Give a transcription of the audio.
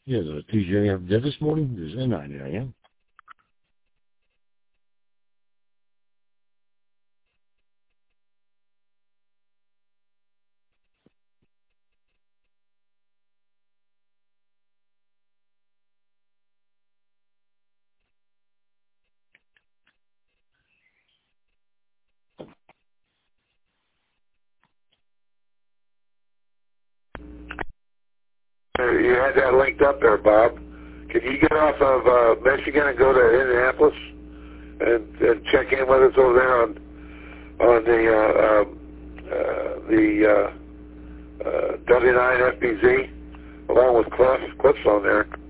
Yeah, the TGIF did this morning. There's N90, I am. You had that linked up there, Bob. Can you get off of Michigan and go to Indianapolis and check in with us over there on the W9 FBZ along with Cliff's on there?